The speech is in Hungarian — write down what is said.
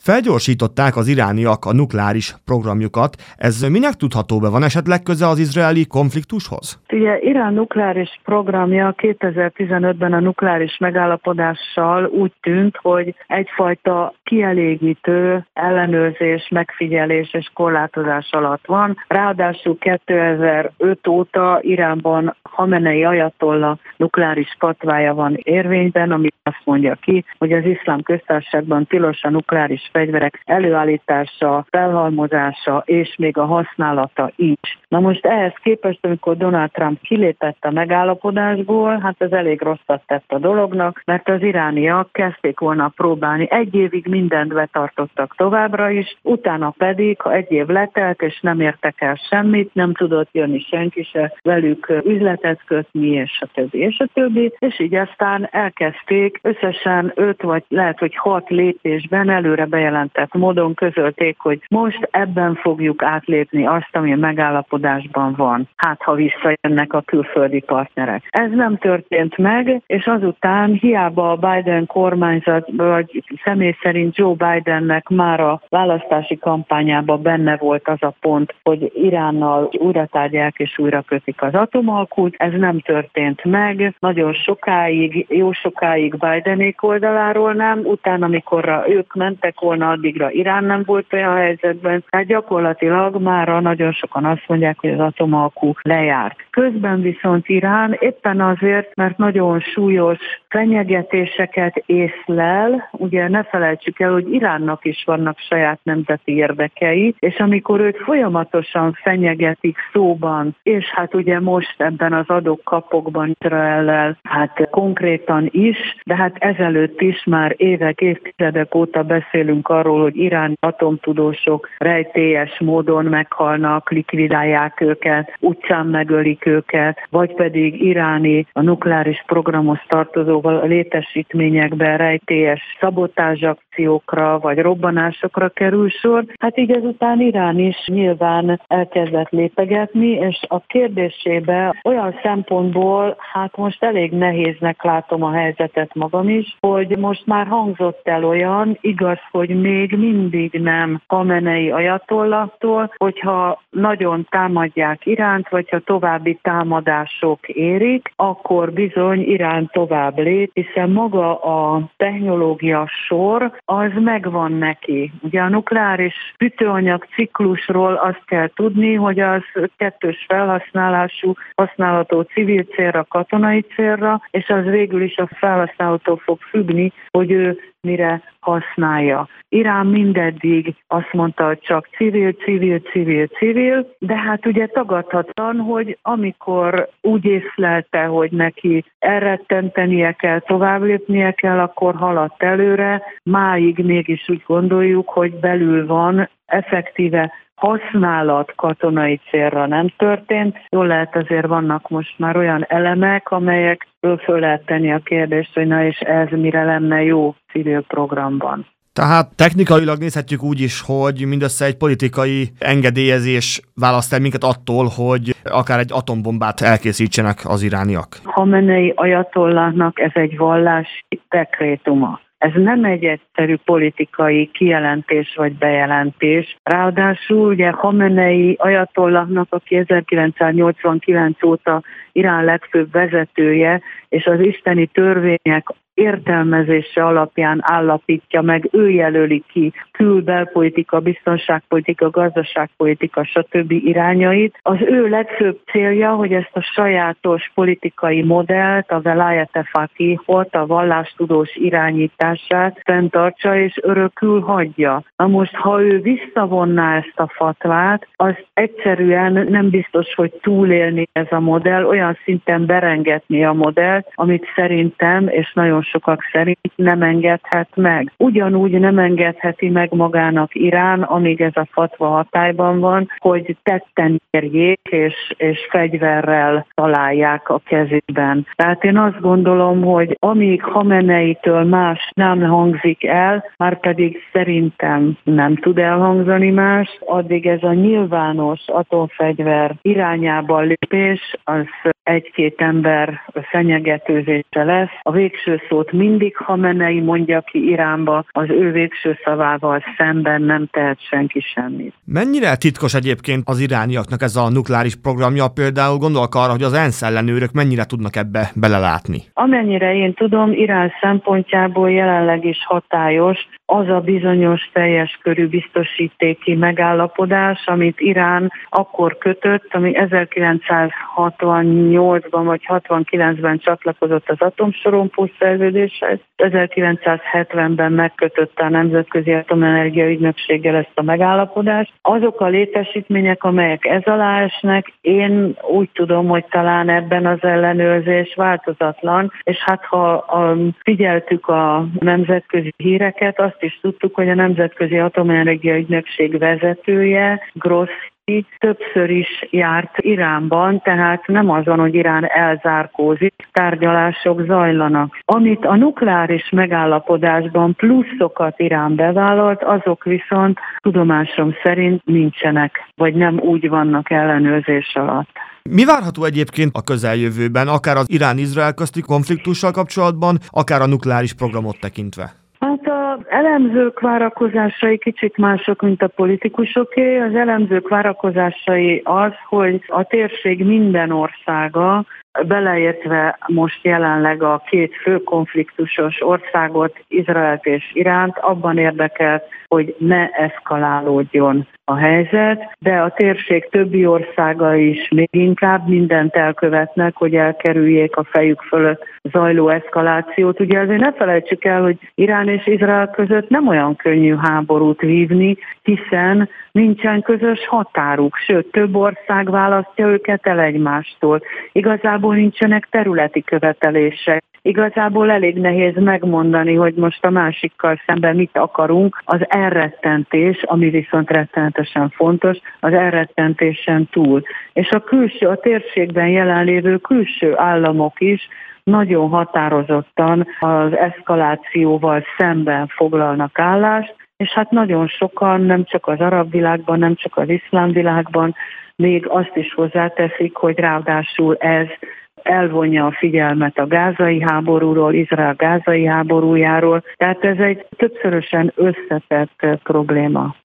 Felgyorsították az irániak a nukleáris programjukat. Ez minek tudható be? Van esetleg köze az izraeli konfliktushoz? Ugye Irán nukleáris programja 2015-ben a nukleáris megállapodással úgy tűnt, hogy egyfajta kielégítő ellenőrzés, megfigyelés és korlátozás alatt van. Ráadásul 2005 óta Iránban Hamenei ajatolla nukleáris fatvája van érvényben, ami azt mondja ki, hogy az iszlám köztársaságban tilos a nukleáris fegyverek előállítása, felhalmozása és még a használata is. Na most ehhez képest, amikor Donald Trump kilépett a megállapodásból, hát ez elég rosszat tett a dolognak, mert az irániak kezdték volna próbálni. Egy évig mindent betartottak továbbra is, utána pedig, ha egy év letelt és nem értek el semmit, nem tudott jönni senki se velük üzletet kötni, és a többi, és a többi, és így aztán elkezdték összesen 5 vagy lehet, hogy 6 lépésben előre bejelentett módon közölték, hogy most ebben fogjuk átlépni azt, ami a megállapodásban van. Hát, ha visszajönnek a külföldi partnerek. Ez nem történt meg, és azután hiába a Biden kormányzat, vagy személy szerint Joe Bidennek már a választási kampányában benne volt az a pont, hogy Iránnal újra tárgyalják és újra kötik az atomalkút. Ez nem történt meg. Nagyon sokáig, jó sokáig Bidenék oldaláról nem, utána, amikor ők mentek volna, addigra Irán nem volt olyan helyzetben. Tehát gyakorlatilag mára nagyon sokan azt mondják, hogy az atomalkú lejárt. Közben viszont Irán éppen azért, mert nagyon súlyos fenyegetéseket észlel, ugye ne felejtsük el, hogy Iránnak is vannak saját nemzeti érdekei, és amikor őt folyamatosan fenyegetik szóban, és hát ugye most ebben az adok-kapokban Izraellel, hát konkrétan is, de hát ezelőtt is már évek, évtizedek óta beszélünk arról, hogy iráni atomtudósok rejtélyes módon meghalnak, likvidálják őket, utcán megölik őket, vagy pedig iráni a nukleáris programhoz tartozó létesítményekben rejtélyes szabotázsakciókra vagy robbanásokra kerül sor. Hát így ezután Irán is nyilván elkezdett lépegetni, és a kérdésébe olyan szempontból, hát most elég nehéznek látom a helyzetet magam is, hogy most már hangzott el olyan, igaz, hogy még mindig nem Hamenei ajatollahtól, hogyha nagyon támadják Iránt, vagy ha további támadások érik, akkor bizony Irán tovább lép, hiszen maga a technológia sor, az megvan neki. Ugye a nukleáris fűtőanyag ciklusról azt kell tudni, hogy az kettős felhasználású, használható civil célra, katonai célra, és az végül is a felhasználótól fog függni, hogy ő mire használja. Irán mindeddig azt mondta, hogy csak civil, de hát ugye tagadhatatlan, hogy amikor úgy észlelte, hogy neki elrettentenie kell, tovább lépnie kell, akkor haladt előre. Máig mégis úgy gondoljuk, hogy belül van effektíve használat katonai célra nem történt. Jól lehet, azért vannak most már olyan elemek, amelyekről föl lehet tenni a kérdést, hogy na és ez mire lenne jó civil programban. Tehát technikailag nézhetjük úgy is, hogy mindössze egy politikai engedélyezés választ el minket attól, hogy akár egy atombombát elkészítsenek az irániak. Hamenei ajatollahnak ez egy vallási dekrétuma. Ez nem egy egyszerű politikai kijelentés vagy bejelentés. Ráadásul ugye Hamenei ajatollahnak, aki 1989 óta Irán legfőbb vezetője, és az isteni törvények értelmezése alapján állapítja meg, ő jelöli ki kül-belpolitika, biztonságpolitika, gazdaságpolitika, stb. Irányait. Az ő legfőbb célja, hogy ezt a sajátos politikai modellt, a velayat-e faqih-ot, a vallástudós irányítását fenntartsa és örökül hagyja. Na most, ha ő visszavonná ezt a fatvát, az egyszerűen nem biztos, hogy túlélni ez a modell, olyan szinten berengetni a modellt, amit szerintem, és nagyon sokak szerint nem engedhet meg. Ugyanúgy nem engedheti meg magának Irán, amíg ez a fatva hatályban van, hogy tetten érjék és fegyverrel találják a kezében. Tehát én azt gondolom, hogy amíg Hameneitől más nem hangzik el, már pedig szerintem nem tud elhangzani más, addig ez a nyilvános atomfegyver irányába lépés, az egy-két ember fenyegetőzése lesz. A végső szót mindig Khamenei mondja ki Iránba, az ő végső szavával szemben nem tehet senki semmit. Mennyire titkos egyébként az irániaknak ez a nukleáris programja? Például gondolok arra, hogy az ENSZ ellenőrök mennyire tudnak ebbe belelátni? Amennyire én tudom, Irán szempontjából jelenleg is hatályos az a bizonyos teljes körű biztosítéki megállapodás, amit Irán akkor kötött, ami 1968-ban vagy 69-ben csatlakozott az atomsorompó szerződéshez. 1970-ben megkötötte a Nemzetközi Atomenergia Ügynökséggel ezt a megállapodást. Azok a létesítmények, amelyek ez alá esnek, én úgy tudom, hogy talán ebben az ellenőrzés változatlan, és hát ha figyeltük a nemzetközi híreket, azt is tudtuk, hogy a Nemzetközi Atomenergia Ügynökség vezetője, Grossi, többször is járt Iránban, tehát nem azon, hogy Irán elzárkózik, tárgyalások zajlanak. Amit a nukleáris megállapodásban pluszokat Irán bevállalt, azok viszont tudomásom szerint nincsenek, vagy nem úgy vannak ellenőrzés alatt. Mi várható egyébként a közeljövőben, akár az Irán-Izrael közti konfliktussal kapcsolatban, akár a nukleáris programot tekintve? Hát az elemzők várakozásai kicsit mások, mint a politikusoké. Az elemzők várakozásai az, hogy a térség minden országa, beleértve most jelenleg a két fő konfliktusos országot, Izraelt és Iránt, abban érdekelt, hogy ne eszkalálódjon a helyzet, de a térség többi országa is még inkább mindent elkövetnek, hogy elkerüljék a fejük fölött zajló eszkalációt. Ugye azért ne felejtsük el, hogy Irán és Izrael között nem olyan könnyű háborút vívni, hiszen nincsen közös határuk, sőt, több ország választja őket el egymástól. Igazából nincsenek területi követelések. Igazából elég nehéz megmondani, hogy most a másikkal szemben mit akarunk. Az elrettentés, ami viszont rettenetesen fontos, az elrettentésen túl. És a térségben jelenlévő külső államok is nagyon határozottan az eszkalációval szemben foglalnak állást, és hát nagyon sokan, nem csak az arab világban, nem csak az iszlám világban, még azt is hozzáteszik, hogy ráadásul ez elvonja a figyelmet a gázai háborúról, Izrael gázai háborújáról, tehát ez egy többszörösen összetett probléma.